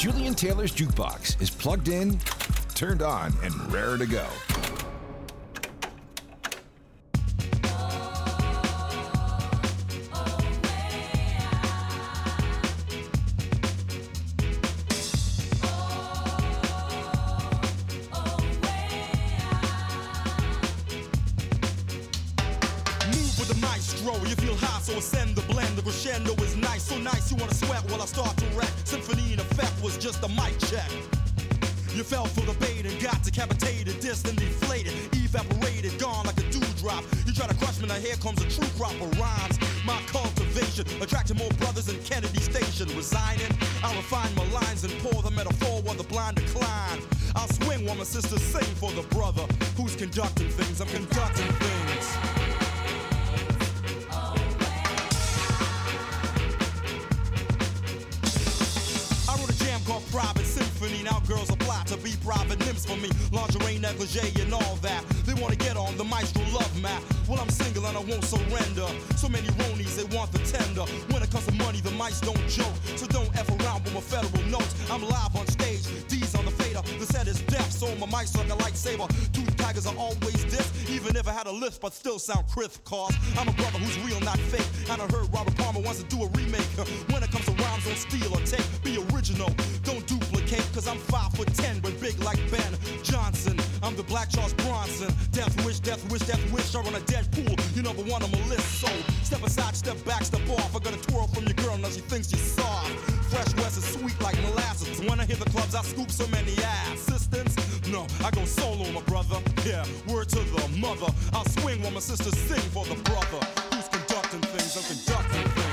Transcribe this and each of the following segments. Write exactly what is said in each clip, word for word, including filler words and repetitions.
Julian Taylor's Jukebox is plugged in, turned on, and raring to go. You feel high, so ascend the blend. The crescendo is nice, so nice you wanna sweat while I start to wreck. Symphony in effect was just a mic check. You fell for the bait and got decapitated, dissed and deflated, evaporated, gone like a dewdrop. You try to crush me, now here comes a true crop of rhymes. My cultivation attracted more brothers than Kennedy Station. Resigning, I refine my lines and pour the metaphor while the blind decline. I'll swing while my sisters sing for the brother who's conducting things. I'm conducting things. Called Private Symphony. Now girls apply to be private nymphs for me. Lingerie, negligee, and all that. They wanna get on the maestro love map. Well, I'm single and I won't surrender. So many ronies, they want the tender. When it comes to money, the mice don't joke. So don't F around with my federal notes. I'm live on stage, D's on the fader. The set is deaf, so my mic suck a lightsaber. Two tigers are always this. Even if I had a lift, but still sound crisp. Cause I'm a brother who's real, not fake. And I heard Robert Palmer wants to do a remake. When it comes to rhymes, don't steal or take. Be original. Don't duplicate, cause I'm five foot ten, but big like Ben Johnson. I'm the Black Charles Bronson. Death wish, death wish, death wish. I run a dead pool. You number one on my list. So step aside, step back, step off. I got a twirl from your girl, now she thinks you're soft. Fresh West is sweet like molasses. When I hit the clubs, I scoop so many assistants. No, I go solo, my brother. Yeah, word to the mother. I'll swing while my sisters sing for the brother who's conducting things. I'm conducting things.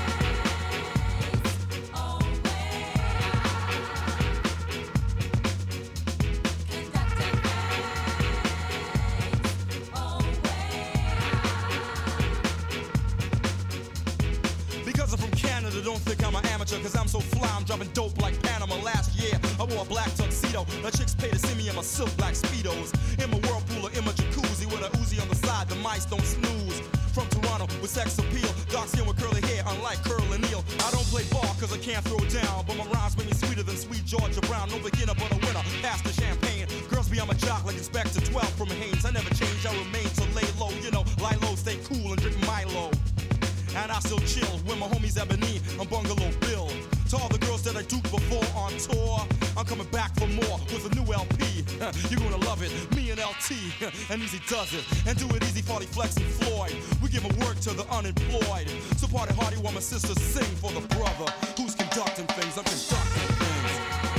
Don't think I'm an amateur, cause I'm so fly, I'm dropping dope like Panama. Last year, I wore a black tuxedo. The chicks pay to see me in my silk black Speedos. In my whirlpool or in my jacuzzi with a Uzi on the side, the mice don't snooze. From Toronto with sex appeal, dark skin with curly hair, unlike Curl and Neal. I don't play ball cause I can't throw down, but my rhymes make me sweeter than sweet Georgia Brown. No beginner but a winner, pass the champagne. Girls be on my jock like Inspector twelve from Hanes. I never change, I remain to lay low. You know, lie low, stay cool and drink Milo. And I still chill with my homies Ebony and Bungalow Bill. To all the girls that I duped before on tour, I'm coming back for more with a new L P. You're gonna love it, me and L T, and Easy does it. And do it easy, Farty Flex and Floyd. We giving work to the unemployed. So party hardy while my sisters sing for the brother who's conducting things. I'm conducting things.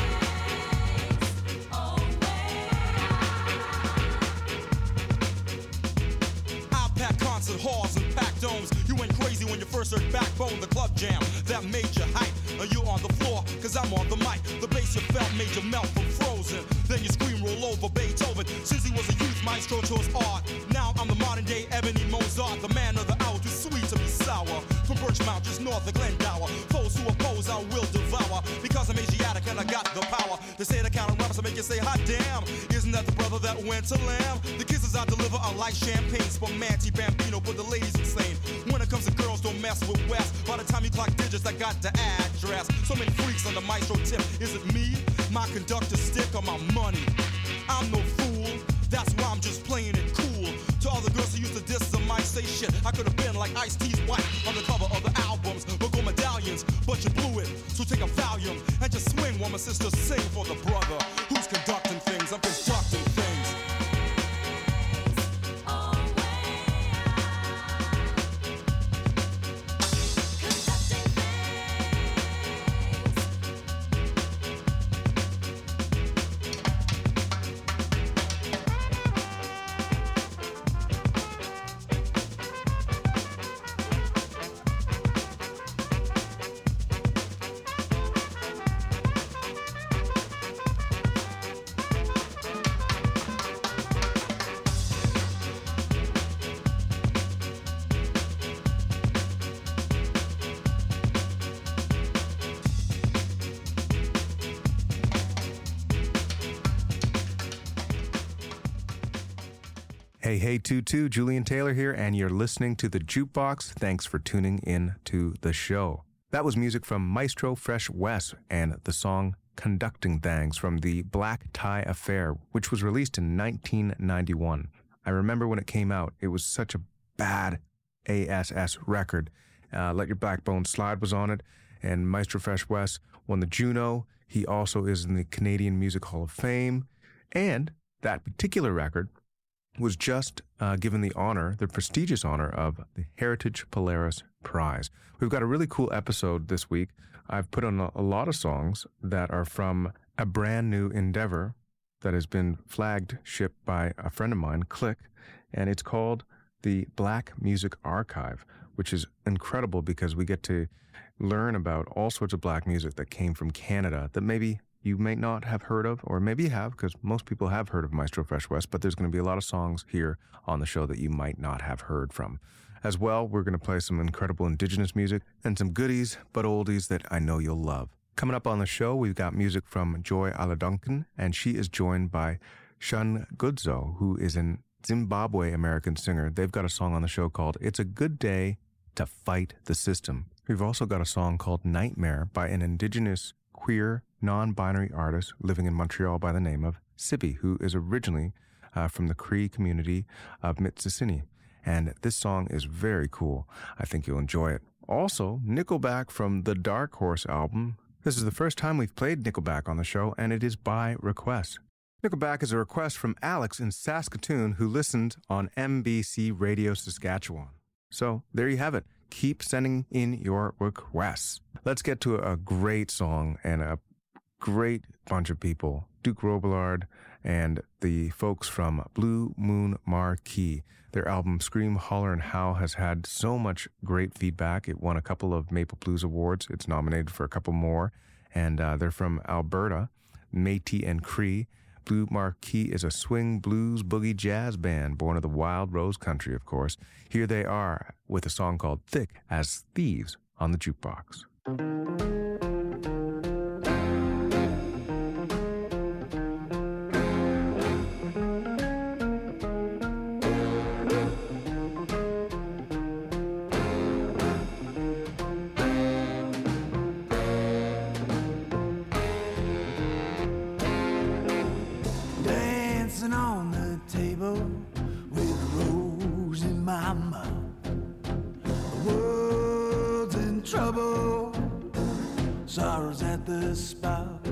Concert halls and packed domes. You went crazy when you first heard Backbone, the club jam that made you hype. Are you on the floor? Cause I'm on the mic. The bass you felt made you melt from Frozen. Then you scream, roll over Beethoven. Since he was a youth maestro to his art. Now I'm the modern day Ebony Mozart, the man of the hour, too sweet to be sour. From Birchmount, just north of Glendower. Foes who oppose, I will devour. Because I'm Asiatic and I got the power. They say the kind of rappers that make you say, hot damn. Isn't that the brother that went to Lamb? The kisses I deliver are like champagne. Spumante Bambino, but the ladies insane. When it comes to girls, don't mess with West. By the time you clock digits, I got the address. So many freaks on the maestro tip. Is it me, my conductor stick, or my money? I'm no fool. That's why I'm just playing it cool. To all the girls who used to diss I might say shit. I could have been like Ice-T's wife on the cover of the albums. Look on medallions, but you blew it. So take a Valium and just swing while my sisters sing for the brother who's conducting things. I'm conducting things. Hey, hey, two two, Julian Taylor here, and you're listening to The Jukebox. Thanks for tuning in to the show. That was music from Maestro Fresh West and the song Conducting Things from the Black Tie Affair, which was released in nineteen ninety-one. I remember when it came out, it was such a bad A S S record. Uh, Let Your Backbone Slide was on it, and Maestro Fresh Wes won the Juno. He also is in the Canadian Music Hall of Fame, and that particular record was just uh, given the honor, the prestigious honor of the Heritage Polaris Prize. We've got a really cool episode this week. I've put on a, a lot of songs that are from a brand new endeavor that has been flagged shipped by a friend of mine, Click, and it's called the Black Music Archive, which is incredible because we get to learn about all sorts of black music that came from Canada that maybe you may not have heard of, or maybe you have, because most people have heard of Maestro Fresh Wes, but there's going to be a lot of songs here on the show that you might not have heard from. As well, we're going to play some incredible indigenous music and some goodies, but oldies that I know you'll love. Coming up on the show, we've got music from Joy Aladuncan, and she is joined by Shun Goodzo, who is an Zimbabwe-American singer. They've got a song on the show called It's a Good Day to Fight the System. We've also got a song called Nightmare by an indigenous, queer, non-binary artist living in Montreal by the name of Sibi, who is originally uh, from the Cree community of Mitsisini. And this song is very cool. I think you'll enjoy it. Also, Nickelback from the Dark Horse album. This is the first time we've played Nickelback on the show, and it is by request. Nickelback is a request from Alex in Saskatoon, who listened on M B C Radio Saskatchewan. So there you have it. Keep sending in your requests. Let's get to a great song and a great bunch of people. Duke Robillard and the folks from Blue Moon Marquee. Their album Scream, Holler, and Howl has had so much great feedback. It won a couple of Maple Blues Awards. It's nominated for a couple more. And uh, they're from Alberta, Métis and Cree. Blue Marquee is a swing, blues, boogie, jazz band born of the wild rose country, of course. Here they are with a song called Thick as Thieves on the Jukebox. Sorrows at the spout.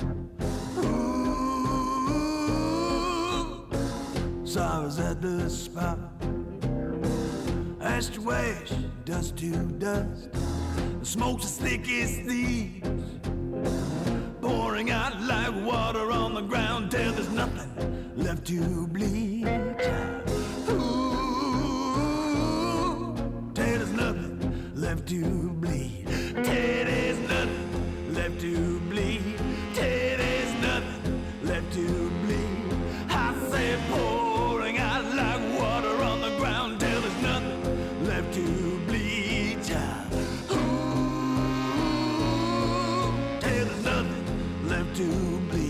Ooh, sorrows at the spout. Ash to ash, dust to dust. The smoke's as thick as thieves, pouring out like water on the ground till there's nothing left to bleed. Ooh, till there's nothing left to bleed. Till there's nothing left to bleed. Till there's nothing left to bleed. I say pouring out like water on the ground till there's nothing left to bleed. Ooh, till there's nothing left to bleed.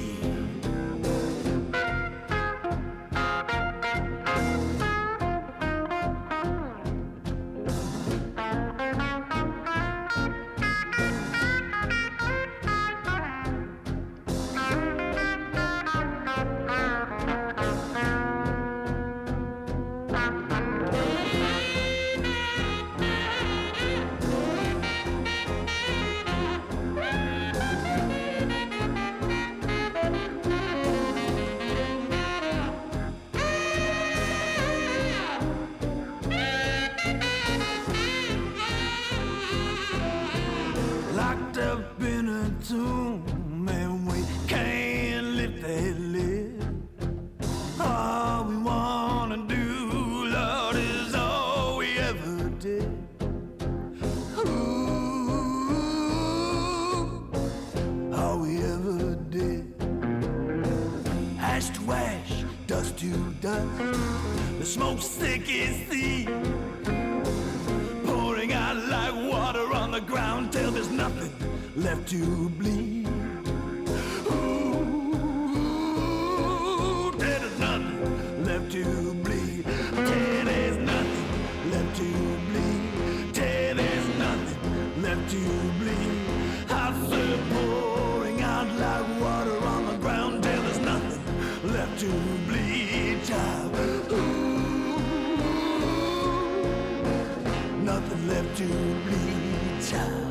The smoke's thick as thieves, pouring out like water on the ground till there's nothing left to bleed. Ooh, till there's nothing left to bleed. Till there's nothing left to bleed. Till there's nothing left to bleed. I said pouring out like water left to bleed, child.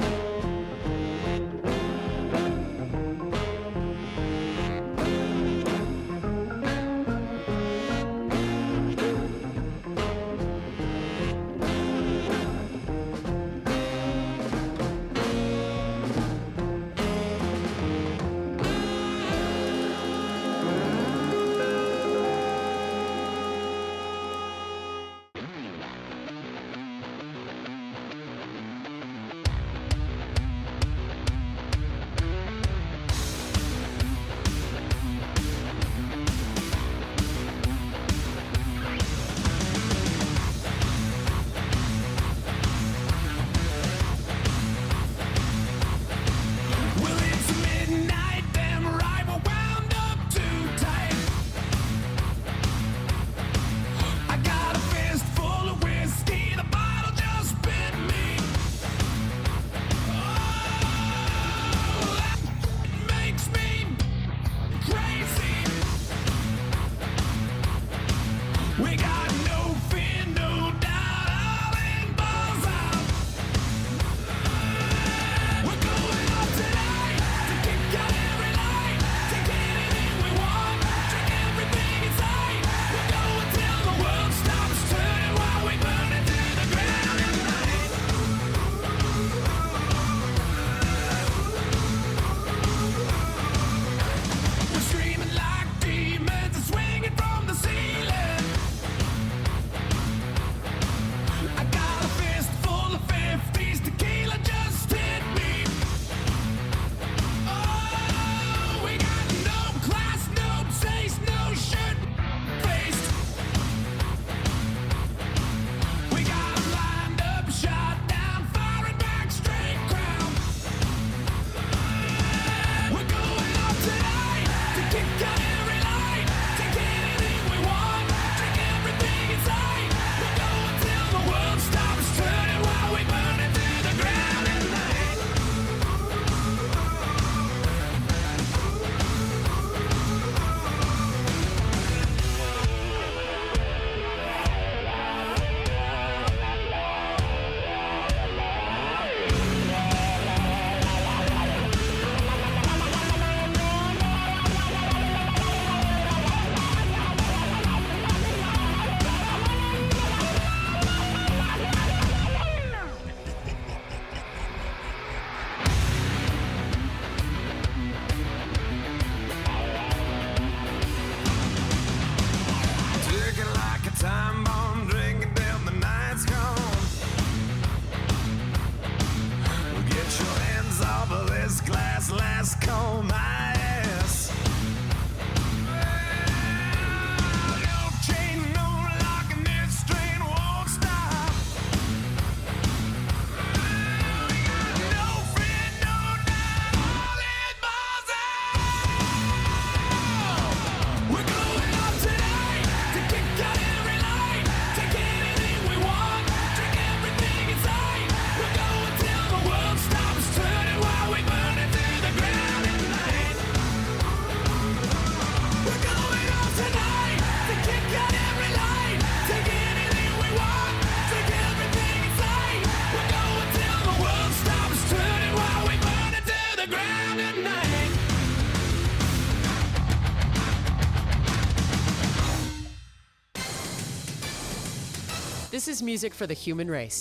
This is music for the human race.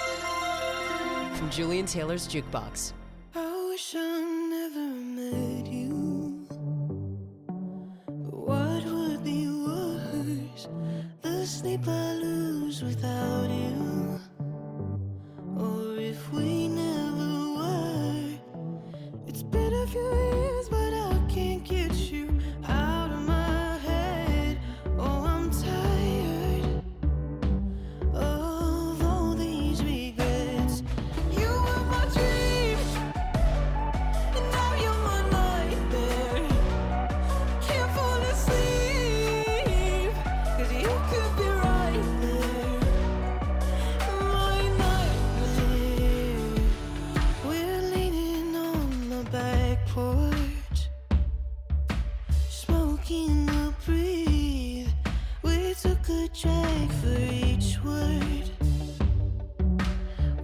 From Julian Taylor's Jukebox. I wish I never met you. What would be worse? The sleep I lose without you. Or if we never were. It's been a few years, but I can't get you out of my head. Oh, I'm tired of all these regrets. You were my dream, and now you're my nightmare. Can't fall asleep, 'cause you could be right there. My nightmare. We're leaning on the back porch, smoking the breathe. We took a drag for each word.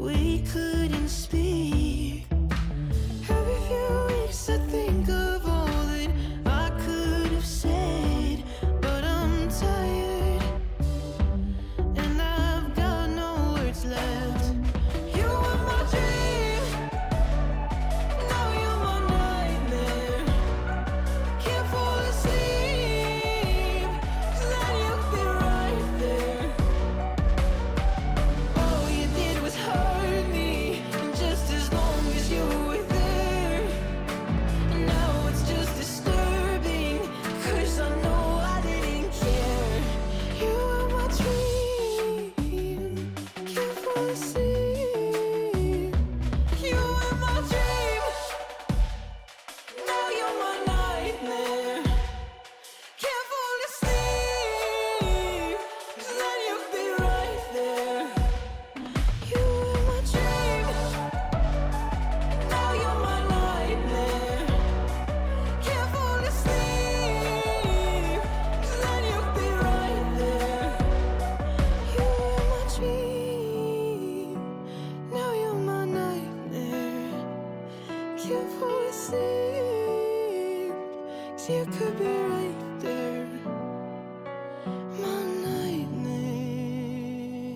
you're my nightmare. Can't fall asleep, 'cause then you'll be right there. You were my dream, now you're my nightmare. Can't fall asleep, 'cause then you'll be right there. You were my dream, now you're my nightmare. Can't fall asleep, 'cause you could be right there. My nightmare.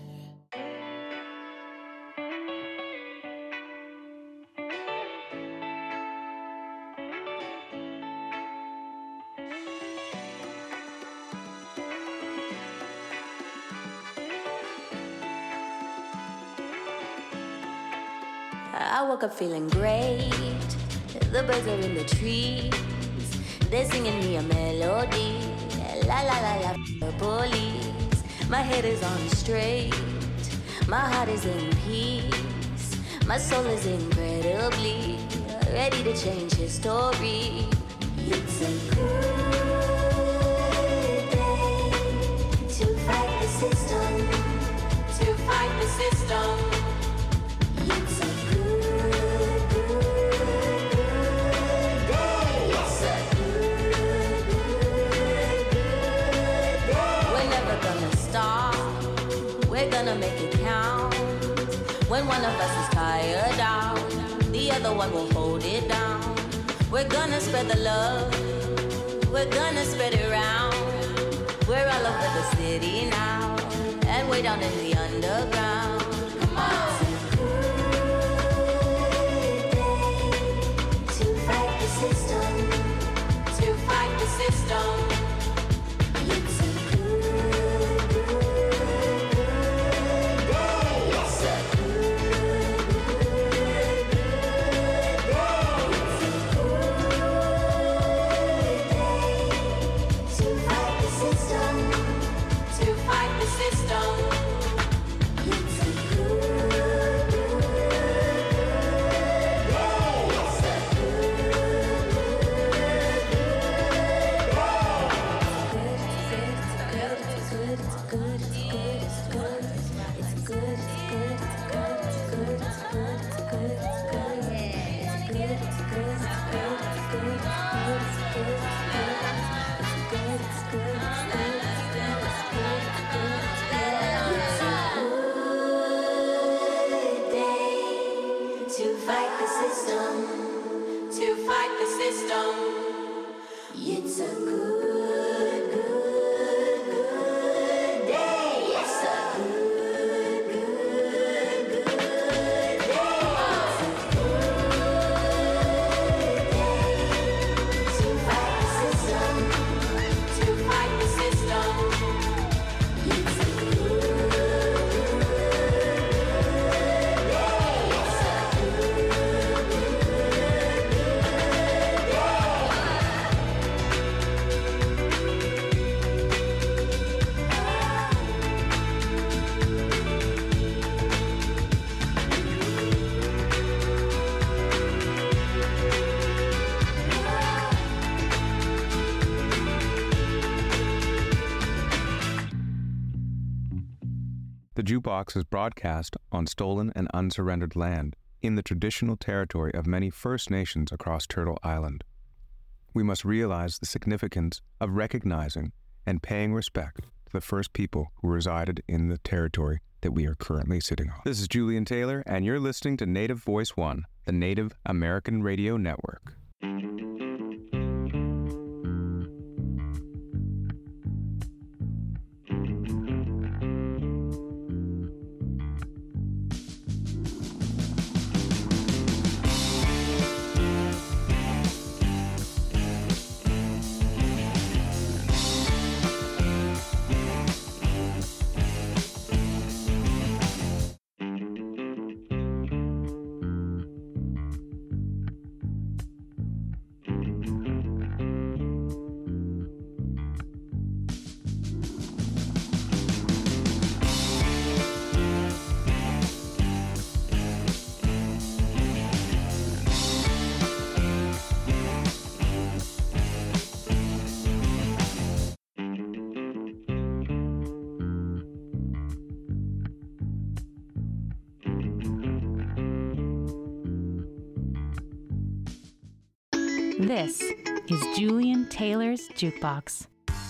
I woke up feeling great. The birds are in the trees. They're singing me a melody. La la la la, the police. My head is on straight. My heart is in peace. My soul is incredibly ready to change history. It's a good day to fight the system. To fight the system. It's a good, good, good day. It's a good, good, good day. We're never gonna stop. We're gonna make it count. When one of us is tired out, the other one will hold it down. We're gonna spread the love. We're gonna spread it around. We're all over the city now, and way down in the underground. Come on. To fight the system, to fight the system. It's a good, good, good day. It's a good, good, good day. It's a good day to fight the system, to fight the system. It's a good, good, good day. It's a good, to fight the system, to fight the system. It's a good, good, good day. It's a good, good, good day. It's a good day to fight the system, to fight the system. It's a good, good day. It's a good, The Jukebox is broadcast on stolen and unsurrendered land in the traditional territory of many First Nations across Turtle Island. We must realize the significance of recognizing and paying respect to the first people who resided in the territory that we are currently sitting on. This is Julian Taylor, and you're listening to Native Voice One, the Native American Radio Network. This is Julian Taylor's Jukebox.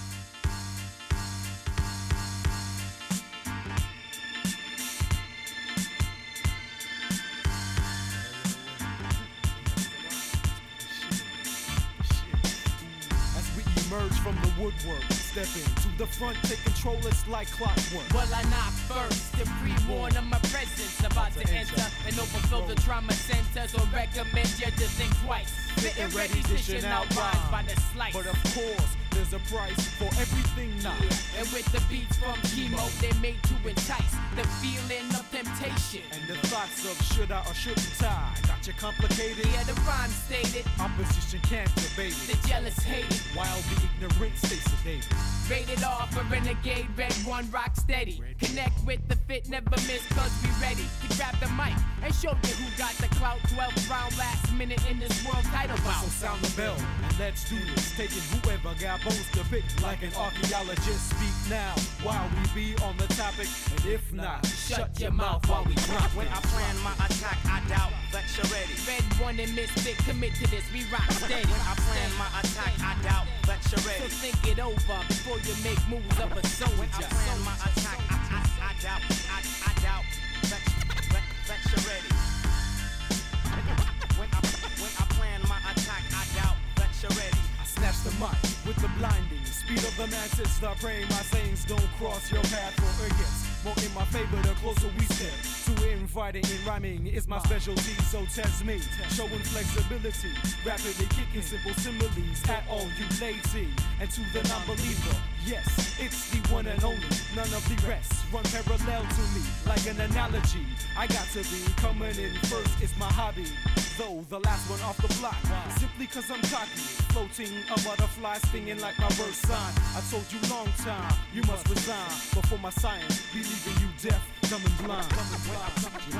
Emerge from the woodwork, step into the front, take control, it's like clockwork. Well, I knock first to pre-warn of my presence, about to enter and overfill the trauma center, so recommend you to think twice. Getting ready, dishing out rhymes by the slice. But of course, there's a price for everything now. Yeah. And with the beats from chemo, they made to entice the feeling of temptation. And the thoughts of should I or shouldn't I got you complicated. Yeah, the rhyme stated opposition can't debate it. The jealous hate it, while the ignorant stay sedated. Rated R for Renegade, Red One, rock steady. Connect with the fit, never miss, cause we ready to grab the mic and show you who got the clout. twelfth round, last minute in this world title bout. So sound the bell and let's do this. Taking whoever got bones to pick like an archaeologist. Speak now while we be on the topic, and if not, shut, shut your mouth while we drop it. When I plan my attack, I doubt that you're ready. Red One and Misfit, commit to this, we rock steady. When I plan my attack, I doubt that you're ready. So think it over before you make moves of a soldier. When I plan my attack, I, I, I doubt, I, I doubt that, that, that you're ready. When I, when I plan my attack, I doubt that you're ready. I snatch the mic with the blinding speed of the mantis. Start praying my sayings don't cross your path for against. More in my favor the closer we step to inviting and rhyming is my specialty, so test me. Showing flexibility, rapidly kicking simple similes at all you lazy. And to the non-believer, yes, it's the one and only. None of the rest run parallel to me like an analogy. I got to be coming in first, it's my hobby. Though the last one off the block, simply cause I'm cocky. Floating a butterfly stinging like my birth sign. I told you long time, you must resign before my science, believing you deaf, coming blind. When I,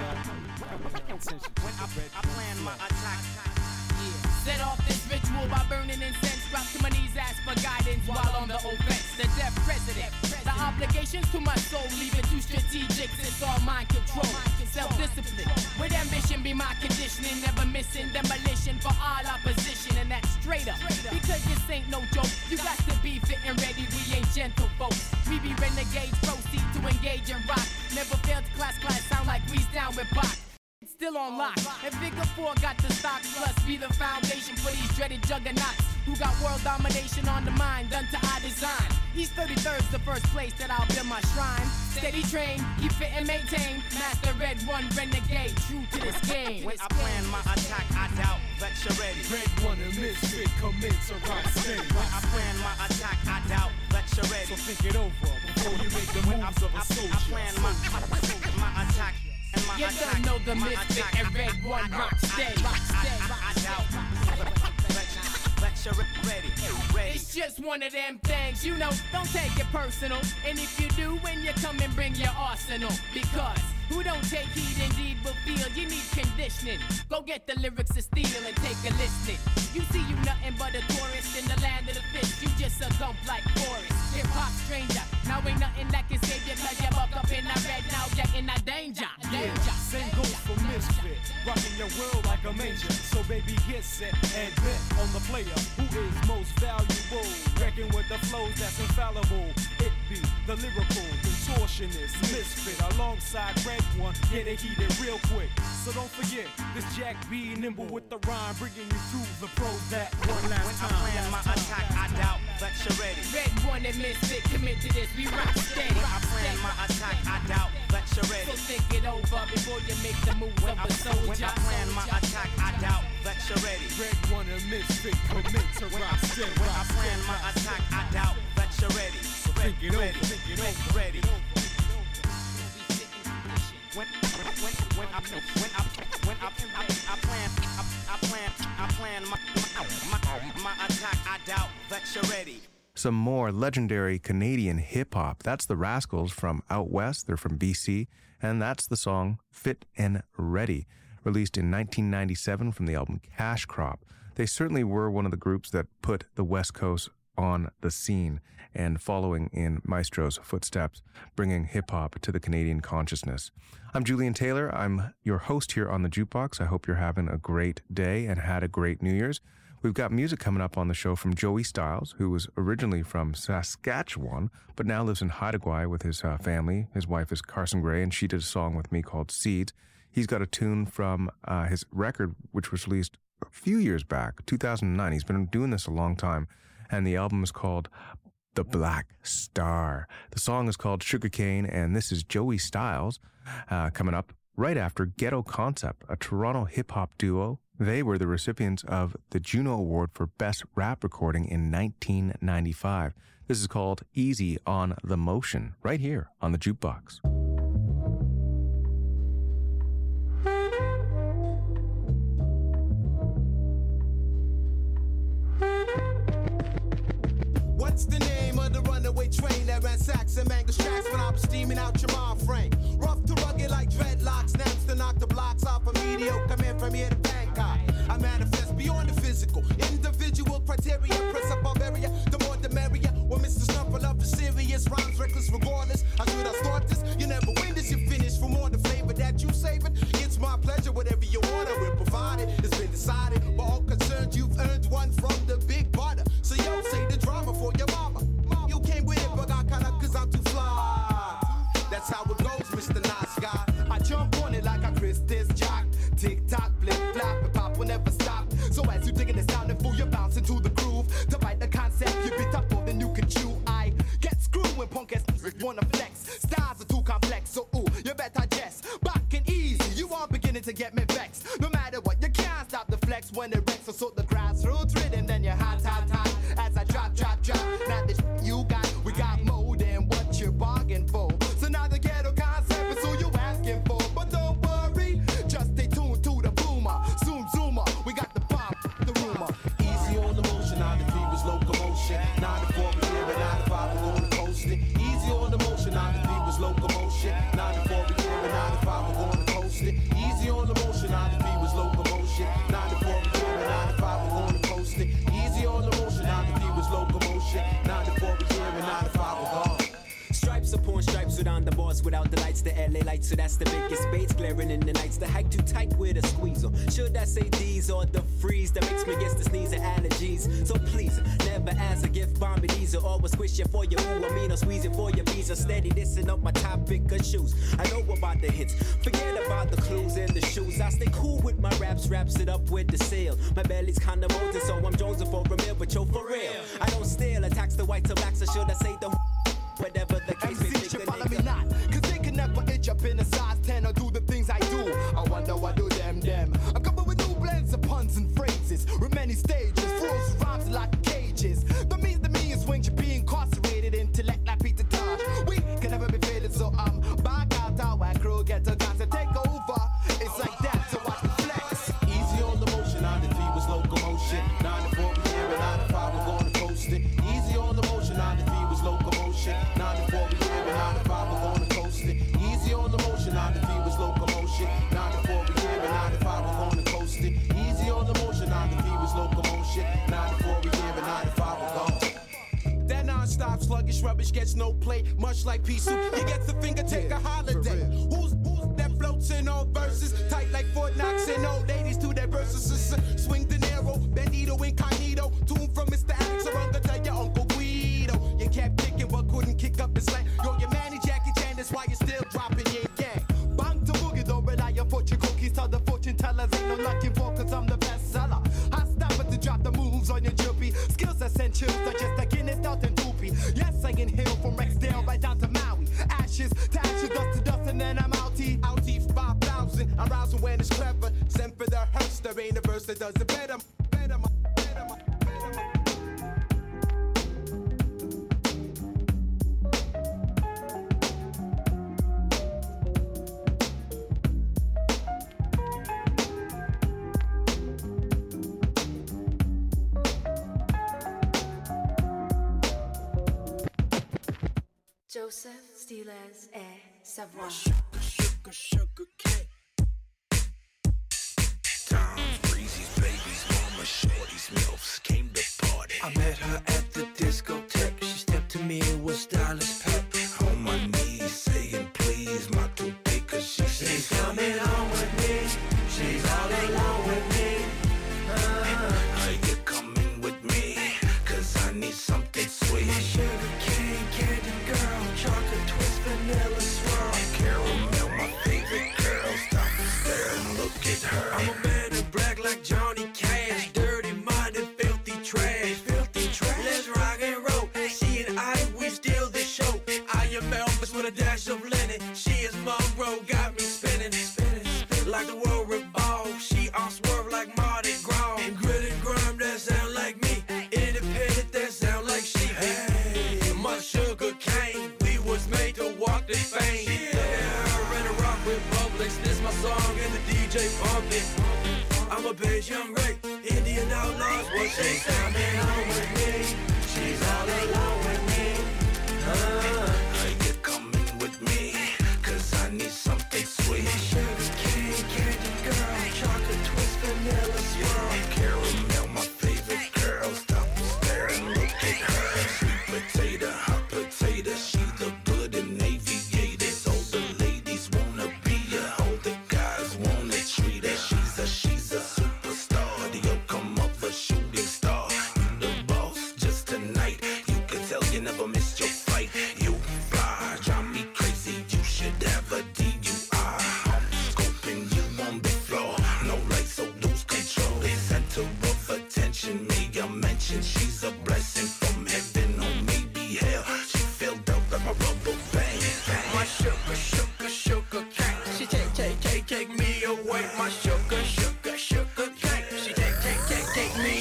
when I, I plan my attack, yeah. Set off this ritual by burning incense. Drop to my knees, ask for guidance while on the offense. The deaf president, the obligations to my soul, leave it too strategic. It's all mind control, self-discipline. With ambition be my conditioning, never missing demolition for all opposition, and that's straight up. Because this ain't no joke, you got to be fit and ready. We ain't gentle folks. We be renegades, proceed to engage and rock. Never fail to class class, sound like we's down with Bach. Still on lock, and Figure Four got the stock, plus be the foundation for these dreaded juggernauts who got world domination on the mind, done to our design. East thirty-third's the first place that I'll build my shrine. Steady train, keep fit and maintain. Master Red One, renegade, true to this game. When I plan my attack, I doubt that you're ready. Red One and Misfit commit to rock steady. When I plan my attack, I doubt that you're ready. So think it over before you make the moves of a soldier. I plan my, my attack. My you attack, don't know the my Misfit attack, and Red I, One I, rock steady. I, I, I, I doubt that you're ready, ready. It's just one of them things, you know, don't take it personal. And if you do, when you come and bring your arsenal, because who don't take heed indeed will feel you need conditioning. Go get the lyrics of steel and take a listening. You see you nothing but a tourist in the land of the fish. You just a dump like forest. Hip hop stranger, now ain't nothing that can save you, cause you buck up in a red, now you're in a danger. Yeah, danger. same goes for Misfit, rocking your world like a major. So baby get set and bet on the player who is most valuable. Reckon with the flows that's infallible. It be the lyrical contortionist Misfit alongside Red One. Get it heated real quick. So don't forget this Jack B nimble with the rhyme, bringing you through the pros that one last when time. When I plan my attack, I doubt that you're ready. Red One and Misfit, commit to this, we rock steady. When I plan my attack, I doubt that you're ready. So think it over before you make the moves when of I, a soldier. When I plan my attack, I doubt that you're ready. Red One and Misfit, commit to rock steady. When I plan my attack, I doubt that you're ready. So think it ready, over, think it over. Ready. When, when, when I, when I, when I, I, I plan, I, I plan, I plan my, my, my attack, I doubt that you're ready. Some more legendary Canadian hip-hop. That's the Rascals from out west. They're from B C. And that's the song Fit and Ready, released in nineteen ninety-seven from the album Cash Crop. They certainly were one of the groups that put the West Coast on the scene and following in Maestro's footsteps, bringing hip-hop to the Canadian consciousness. I'm Julian Taylor. I'm your host here on the Jukebox. I hope you're having a great day and had a great New Year's. We've got music coming up on the show from Joey Styles, who was originally from Saskatchewan, but now lives in Haida Gwaii with his uh, family. His wife is Carson Gray, and she did a song with me called Seeds. He's got a tune from uh, his record, which was released a few years back, two thousand nine. He's been doing this a long time, and the album is called The Black Star. The song is called Sugarcane, and this is Joey Styles uh, coming up right after Ghetto Concept, a Toronto hip-hop duo. They were the recipients of the Juno Award for Best Rap Recording in nineteen ninety-five. This is called Easy on the Motion, right here on the Jukebox. What's the name of the runaway train that ransacks and mangles tracks when I was steaming out your mind frame? Rough to rugged like dreadlocks, snaps to knock the blocks off a mediocre man from here to Bangkok. I manifest beyond the physical, individual criteria, press above area, the more the merrier. When Mister Snuffer love is serious, rhymes reckless regardless. I should have start this, you never win this, you finish for more the flavor that you saving. It's my pleasure, whatever you want, I will provide it. It's been decided, but all concerned, you've earned one from the big butter. So yo, say the drama for your mama. You came with it, but I kinda cause I'm too fly. That's how it goes, Mister Nice Guy. I jump on it like a Christus jock. Tick tock, flip flop, and pop will never stop. So as you digging the sound and fool, you're bouncing to the groove. To bite the concept, you bit up more than you can chew. I get screwed when punk ass wanna flex. Styles are too complex, so ooh, you better digest. Back and easy, you are beginning to get me vexed. No matter what, you can't stop the flex when it wrecks. So sort the grassroots rhythm, then you're hot, hot, hot. As I drop, drop, drop. Now this you got, we got more than what you bargained for. So now the ghetto concept is who you asking for. But don't worry, just stay tuned to the boomer. Zoom, zoomer, we got the bomb, the rumor. Easy on the motion, ninety-three was locomotion. ninety-four was here and ninety-five we're gonna coast it. Easy on the motion, ninety-three was locomotion. ninety-four was here and ninety-five we're gonna coast it. Easy on the motion, ninety-three was locomotion. ninety-four was here and ninety-five we're gonna coast it. Easy on the motion, ninety-three was locomotion. ninety-four was here and ninety-five we're gone. Stripes upon stripes without the boss, without the lights, the L A lights, so that's the biggest baits glaring in the nights. The hike too tight with a squeezer. Should I say these or the freeze that makes me guess the sneeze and allergies? So please, never ask a gift bomb it easy. Always squish it for your ooh, I mean, or squeeze it for your visa. Steady dissing up my topic of shoes. I know about the hits, forget about the clues in the shoes. I stay cool with my raps, wraps it up with the sail. My belly's kinda molten, so I'm jonesing for a meal, but yo, for real. I don't steal, attacks the whites or blacks, or should I say the whatever the case may be, the follow me not, cause they can never itch up in a size ten or do the things I do. I wonder what do them, them. I come up with new blends of puns and phrases, with many stages, frozen rhymes like cages. The means the me is when you're being incarcerated, intellect like Peter Tosh. We can never be faded, so I'm back out our crew, get a chance to take over. It's like that, so watch me flex. Easy on the motion, ninety-three was locomotion. ninety-four was here and ninety-five we're gonna coast it. Easy on the motion, ninety-three was locomotion. ninety-four we here and ninety-five we're gonna coast it. Easy on the motion, ninety-three was locomotion. ninety-four we here and ninety-five we're gonna coast it. Easy on the motion, ninety-three was locomotion. ninety-four we here and ninety-five we're gone. That non-stop sluggish rubbish gets no play, much like pea soup. He gets a finger, take a holiday. Who's who's that floats in all verses? Tight like Fort Knox and old ladies to their verses. Swing De Niro, Bandito incognito. Tune from Mister Alex Aronga to your Uncle Guido. You kept kicking but couldn't kick up his slang. Yo, your manny Jackie Chan, that's why you're still dropping your gang. Bang to boogie, don't rely on fortune cookies. Tell the fortune tellers ain't no lucky for, cause I'm the best seller. I stop it to drop the moves on your drippy. Skills essentials are just a Guinness out and doopy. Yes, I inhale from Rexdale right down to Maui. Ashes to ashes, dust to dust, and then I'm outie. Outie five thousand. I'm rousing when it's clever. Send for the hearse, there ain't a verse that does it better. Better, better, better. Joseph Stiles et Savoir. Sugar, sugar, sugar cane. Times, breezy's, babies, mama, shorties, milfs came to party. I met her at the discotheque. She stepped to me and was stylish pep. On my knees, saying please, my two big, cause she said she's coming home with me. She's all alone with me. Uh, I get come trash, filthy trash. Let's rock and roll. She and I, we steal the show. I am Elvis with a dash of linen. She is Monroe, got me spinning, spinning, spinning like the world revolves. She on swerve like Mardi Gras. And grit and grime, that sound like me. Independent, that sound like she. Hey, my sugar cane, we was made to walk this fame. Yeah, and a rock with Publix. This my song and the D J pump it. I'm a bass young Ray, Indian outlaws, what they coming home with me. She's all alone with me. Uh, are you coming with me? Cause I need something sweet. Sugar cane, candy girl, chocolate twist, vanilla swirl. Caramel, my favorite girl. Stop and stare and look at her. Sweet potato, hot potato. She the good and aviators. All the ladies wanna be her. All the guys wanna treat her. She's a, she's a superstar. The outcome of a shooting star. You the boss just tonight. You can tell you never missed your fight. You fly, drive me crazy. You should have a D U I. I'm scoping you on the floor. No lights, so lose control. The center of attention, me a mention. She's a blessing from heaven or maybe hell. She filled up like my rubber band. My sugar, sugar, sugar cane. She take, take, take, take me away. My sugar, sugar, sugar cane. She take, take, take, take me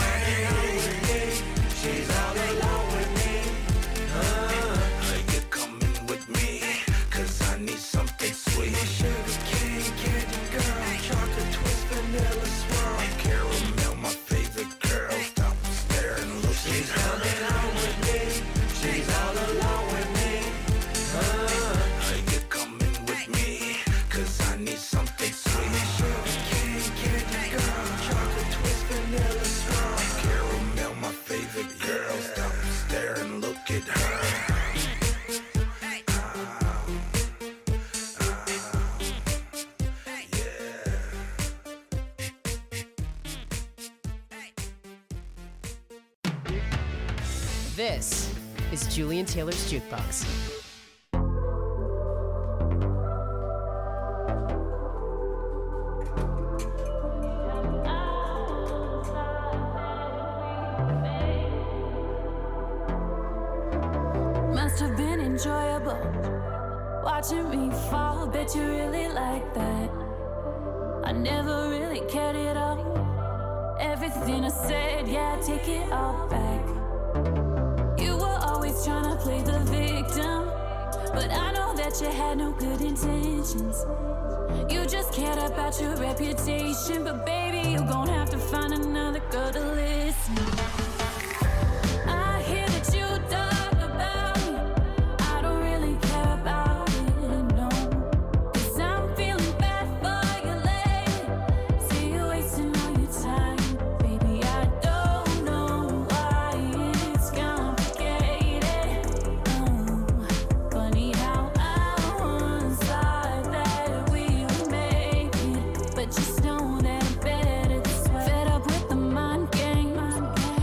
away. She's all alone with me. Uh, are you coming with me? Cause I need something sweet. Sugar cane, candy girl, chocolate twist, vanilla swirl. Caramel, my favorite girl. Stop and stare and look. She's coming home with me. She's all alone with me. Uh, are you coming with me? Cause I need something sweet. Sugar cane, candy girl, chocolate twist, vanilla swirl. Caramel, my favorite girl. Stop and stare and look at her. This is Julian Taylor's Jukebox. Must have been enjoyable watching me fall. Bet you really like that. I never really cared at all. Everything I said, yeah, I take it all back. You were always trying to play the victim, but I know that you had no good intentions. You just cared about your reputation, but baby, you're gonna have to find another girl to listen. I hear that you talk about me. I don't really care about it, no. Cause I'm feeling bad for you lately. See you wasting all your time. Baby, I don't know why it's complicated. Oh, funny how I once thought that we would make it, but just know that I'm better this way. Fed up with the mind game.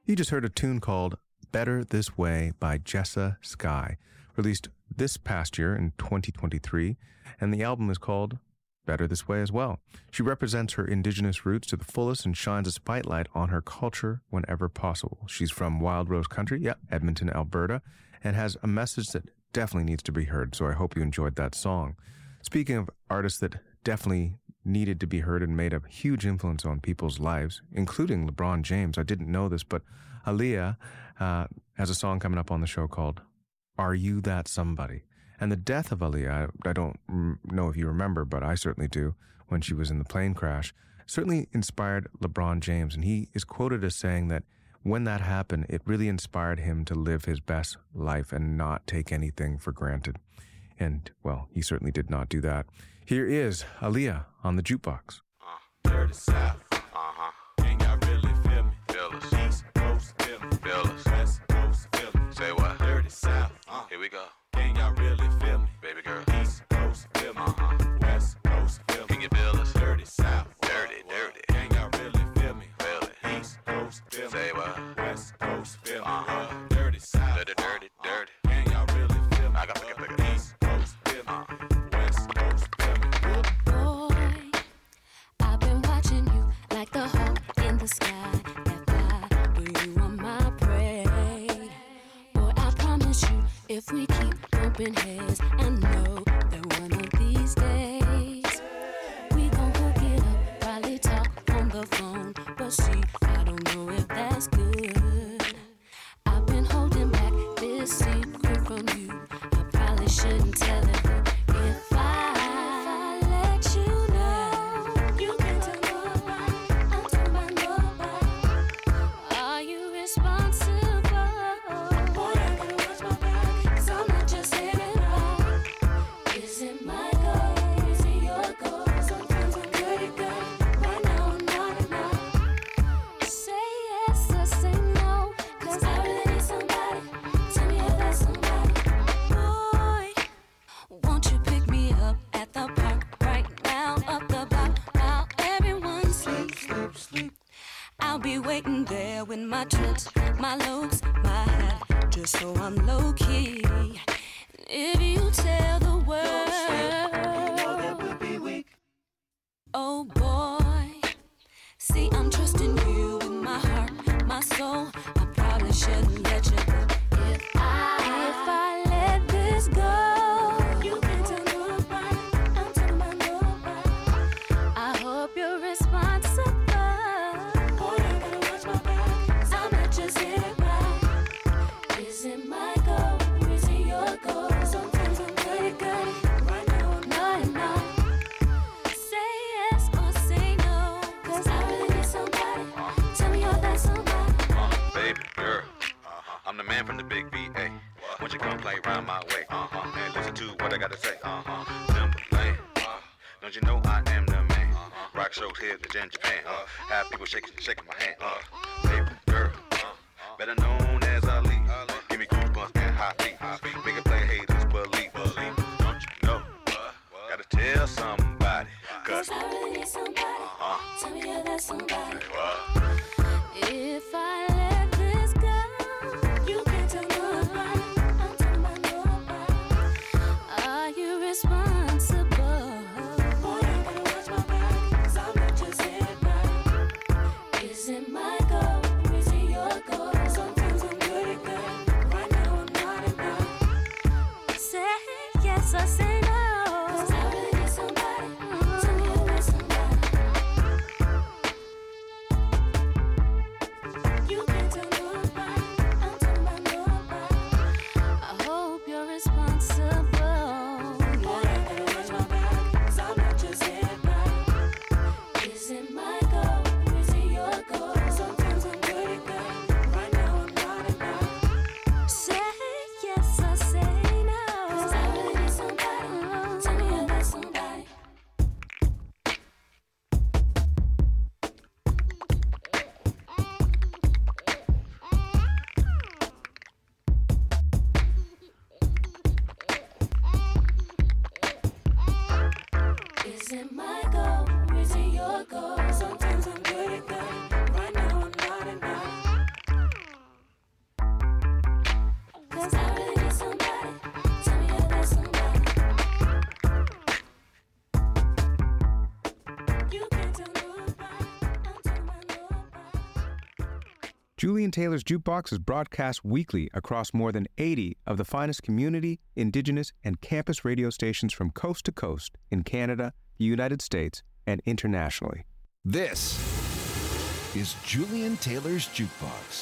You just heard a tune called Better This Way by Jessa Sky, released this past year in twenty twenty-three, and the album is called Better This Way as well. She represents her indigenous roots to the fullest and shines a spotlight on her culture whenever possible. She's from Wild Rose Country, yeah, Edmonton, Alberta, and has a message that definitely needs to be heard, so I hope you enjoyed that song. Speaking of artists that definitely needed to be heard and made a huge influence on people's lives, including LeBron James. I didn't know this, but Aaliyah uh, has a song coming up on the show called Are You That Somebody? And the death of Aaliyah, I, I don't know if you remember, but I certainly do, when she was in the plane crash, certainly inspired LeBron James. And he is quoted as saying that when that happened, it really inspired him to live his best life and not take anything for granted. And, well, he certainly did not do that. Here is Aaliyah on the jukebox. Uh, dirty South, uh-huh. Can y'all really feel me? Feel us. East Coast, feel me. Feel us. West Coast, feel me. Say what? Dirty South, uh. Here we go. Can y'all really feel me? Baby girl. East Coast, feel me. Uh-huh. West Coast, feel me. Can you feel us? Dirty South. Dirty, dirty. Can y'all really feel me? Feel it. East Coast, feel me. Say what? West Coast, feel me. Uh-huh. Dirty South. Dirty, dirty, dirty. Can y'all really feel me? I got to get bigger. East Coast, feel me. Uh-huh. Like the hawk in the sky, that fly, but you are my prey. Boy, I promise you, if we keep bumping heads, I know that one of these days we gon' hook it up, probably talk on the phone. But see, I don't know if that's good. I've been holding back this secret from you. I probably shouldn't tell it, but if I, if I let you know, you can tell me. I'll be waiting there with my trips, my looks, my hat, just so I'm low-key. If you tell the world, you know that we'll be weak. Oh boy, see I'm trusting you with my heart, my soul. I probably shouldn't let you go. If I, if I let this go, you can tell nobody, I'm telling about nobody. I hope you're responsible. I'm the man from the big V A. Won't you come play round my way? Uh-huh. And listen to what I gotta say. Uh-huh. Timberland. Uh, don't you know I am the man? Uh-huh. Rock shows here in Japan. Uh, have people shaking, shaking my hand. Uh, baby girl. Uh, better known as Ali. Uh, give me goosebumps and hot feet. Make it play haters believe. Believe. Don't you know? Uh, gotta tell somebody. Cause I really need somebody. Uh-huh. Tell me you're that somebody. Uh, if I let this go, you can't tell nobody. I'm talking about nobody. Are you responsible? Boy, you better watch my back, 'cause I'm not just here, right? Is it my Julian Taylor's Jukebox is broadcast weekly across more than eighty of the finest community, indigenous, and campus radio stations from coast to coast in Canada, the United States, and internationally. This is Julian Taylor's Jukebox.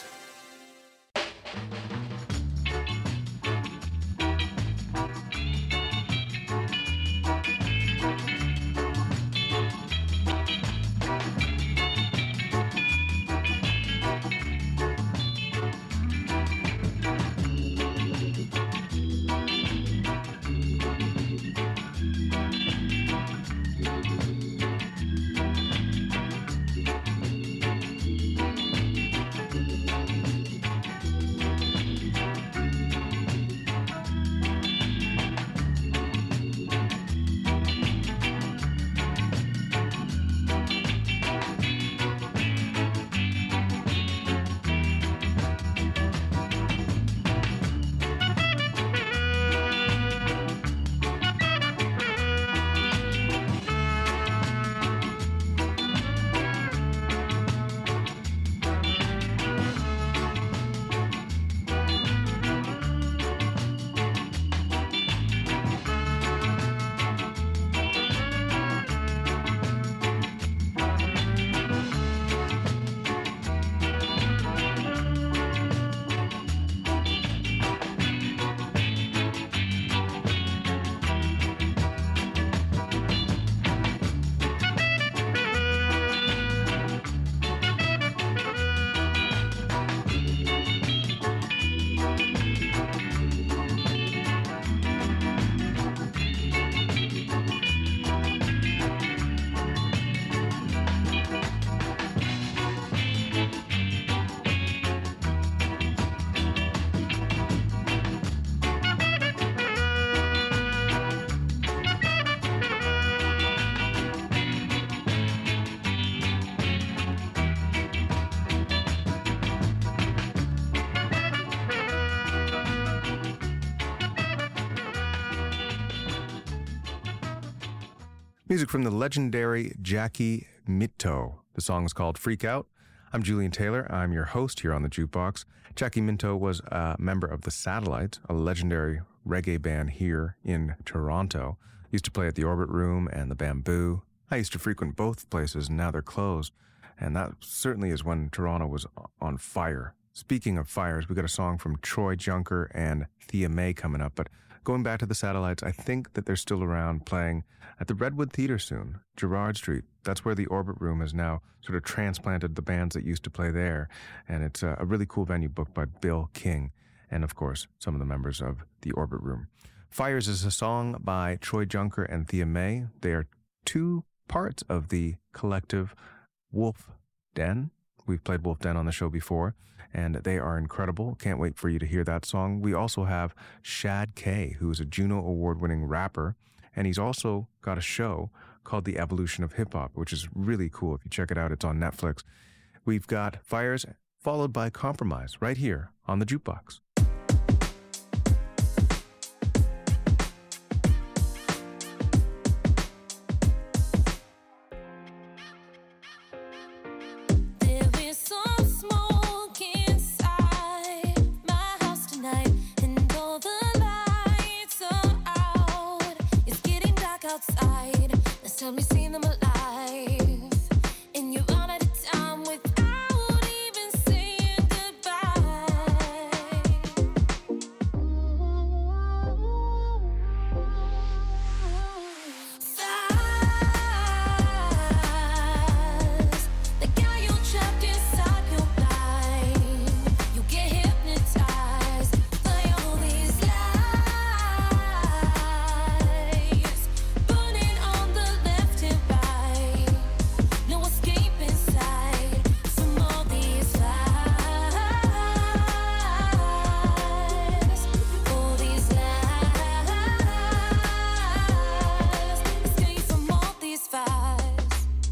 Music from the legendary Jackie Minto. The song is called Freak Out. I'm Julian Taylor. I'm your host here on the Jukebox. Jackie Minto was a member of the Satellites, a legendary reggae band here in Toronto. Used to play at the Orbit Room and the Bamboo. I used to frequent both places, and now they're closed. And that certainly is when Toronto was on fire. Speaking of fires, we got a song from Troy Junker and Thea May coming up. But going back to the Satellites, I think that they're still around playing at the Redwood Theater soon, Gerrard Street. That's where the Orbit Room has now sort of transplanted the bands that used to play there. And it's a, a really cool venue booked by Bill King and, of course, some of the members of the Orbit Room. Fires is a song by Troy Junker and Thea May. They are two parts of the collective Wolf Den. We've played Wolf Den on the show before, and they are incredible. Can't wait for you to hear that song. We also have Shad K, who is a Juno Award-winning rapper, and he's also got a show called The Evolution of Hip Hop, which is really cool. If you check it out, it's on Netflix. We've got Fires followed by Compromise right here on the Jukebox. Tell me, seen them alive, and you run out of time without even saying goodbye. Sighs, the guy you trapped inside your mind. You get hypnotized by all these lies, burning on the left and right. No escape inside from all these lies. All these lies. Escape from all these fights.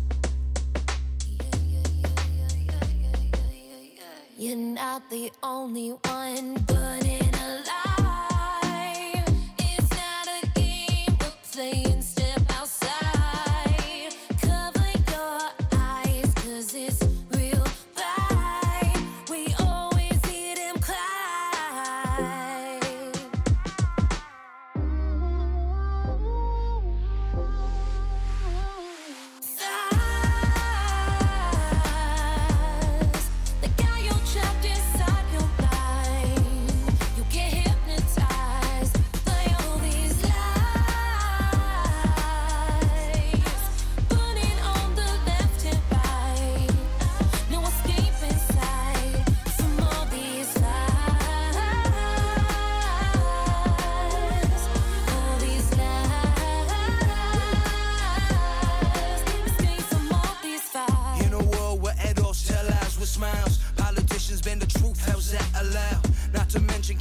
You're not the only one burning alive. It's not a game we're playing. Step outside, cover your eyes, 'cause it's real bright. We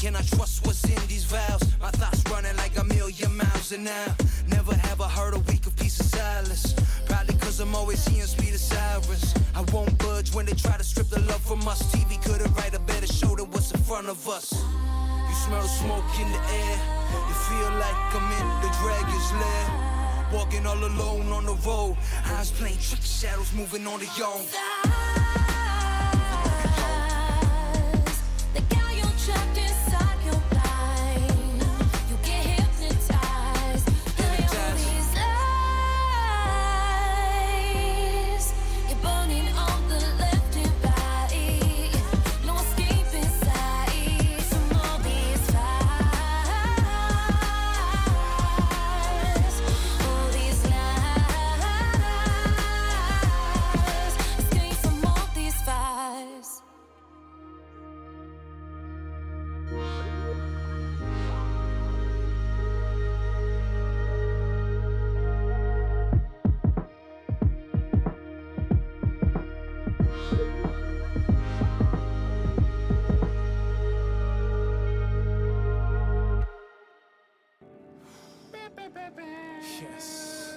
Can I trust what's in these vows? My thoughts running like a million miles an hour. Never have I heard a week of peace of silence. Probably cause I'm always hearing speed of sirens. I won't budge when they try to strip the love from us. T V couldn't write a better show than what's in front of us. You smell the smoke in the air. You feel like I'm in the dragon's lair. Walking all alone on the road. Eyes playing trick shadows moving on the own. The guy you're trapped inside your mind. You get hypnotized. Hypnotized. These lies. You're burning on the left and right. No escape inside from all these lies. All these lies. Escape from all these fires. Yes.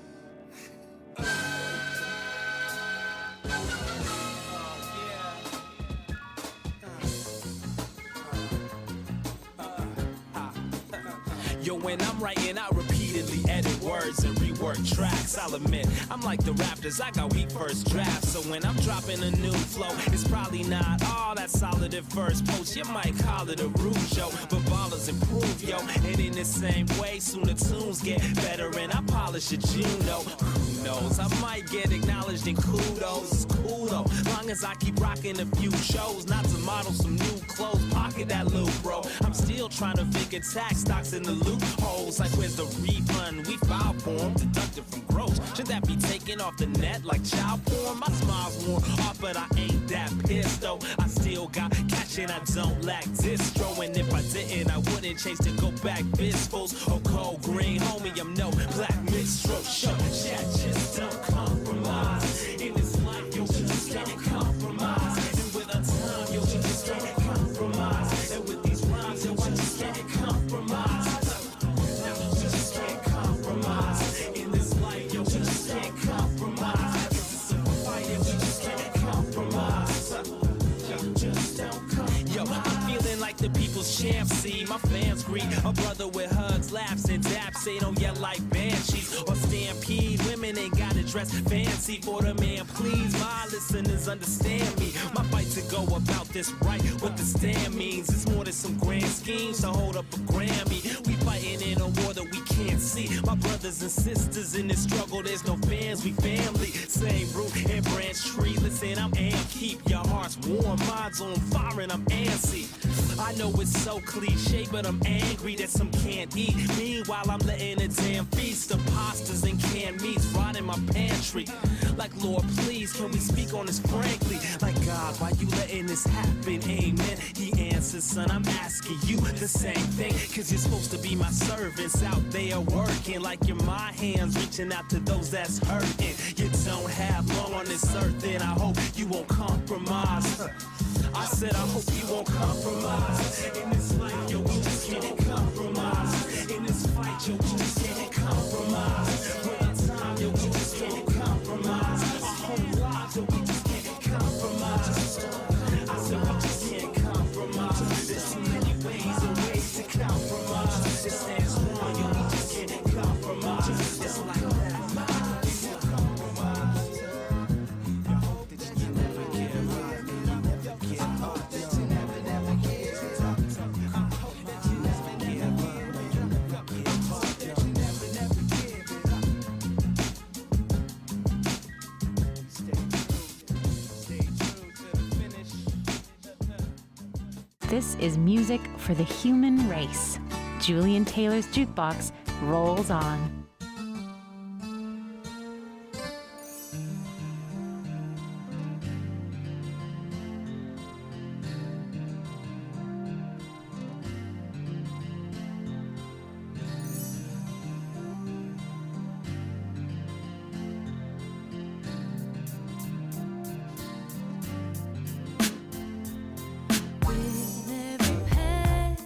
Yo, when I'm writing, I repeatedly edit words and rework tracks. I'll admit, I'm like the Raptors, I got weak first drafts. So when I'm dropping a new flow, it's probably not all that solid at first post. You might call it a rude show, but ballers improve, yo. And in the same way, soon the tunes get better and I polish it, you know. Who knows, I might get acknowledged in kudos. It's cool though, long as I keep rocking a few shows. Not to model some new clothes, pocket that loot, bro. I'm still trying to figure tax stocks in the loopholes. Like where's the refund? We filed for them, deducted from gross. Should that be taken off the net like child porn? My smile's worn off, but I ain't that pissed though. I still got cash and I don't lack distro. And if I didn't, I wouldn't change to go back fistfuls or cold green. Homie, I'm no black minstrel. Show shit, just don't compromise. In this life, yo, just don't compromise. And with our time, yo, just don't compromise. And with these rhymes, yo, I just can't compromise. Now, just can't compromise. In this life, yo, just can't compromise. It's a fight, yo, just can't compromise. Yo, just don't compromise. Yo, I'm feeling like the people's champ. See, my fans greet a brother with hugs, laughs, and daps. They don't yell like banshees or stampede. Women ain't gotta dress fancy for the man. Please, my listeners understand me. My fight to go about this right. What the stand means, it's more than some grand schemes to hold up a Grammy. We fighting in a war that we can't see. My brothers and sisters in this struggle, there's no fans, we family. Same root and branch tree. Listen, I'm amped. Keep your hearts warm, minds on fire, and I'm antsy. I know it's so cliche, but I'm angry that some can't eat. Meanwhile, I'm letting a damn feast of pastas and canned meats rot in my pantry. Like, Lord, please, can we speak on this frankly? Like, God, why you letting this happen? Amen. He answers, son, I'm asking you the same thing. Cause you're supposed to be my servants out there working. Like you're my hands reaching out to those that's hurting. You don't have long on this earth, and I hope you won't compromise. I said, I hope you won't compromise. In this life, yo, we just can't compromise. In this fight, yo, we just can't compromise. With our time, yo, we just can't compromise. Our whole lives, yo, we just can't compromise. I said, we just can't compromise. There's too many ways and ways to compromise. It stands strong, yo, we just can't compromise. It's like that. This is music for the human race. Julian Taylor's Jukebox rolls on. With every path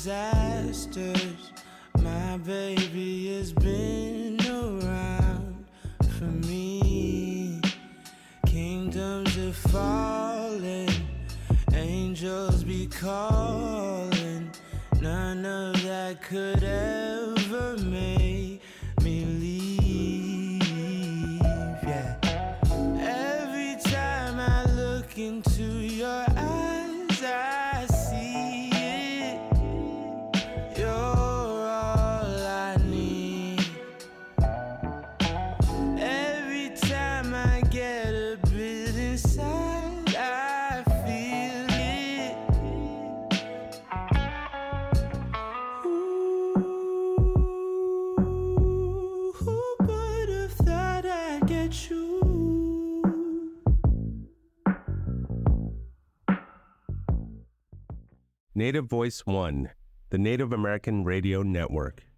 disasters. My baby has been around for me. Kingdoms are falling, angels be calling. None of that could ever make me leave. Yeah. Every time I look into your eyes, I see it. You're all I need. Every time I get a bit inside, I feel it. Ooh, who would have thought I'd get you? Native Voice One, the Native American Radio Network.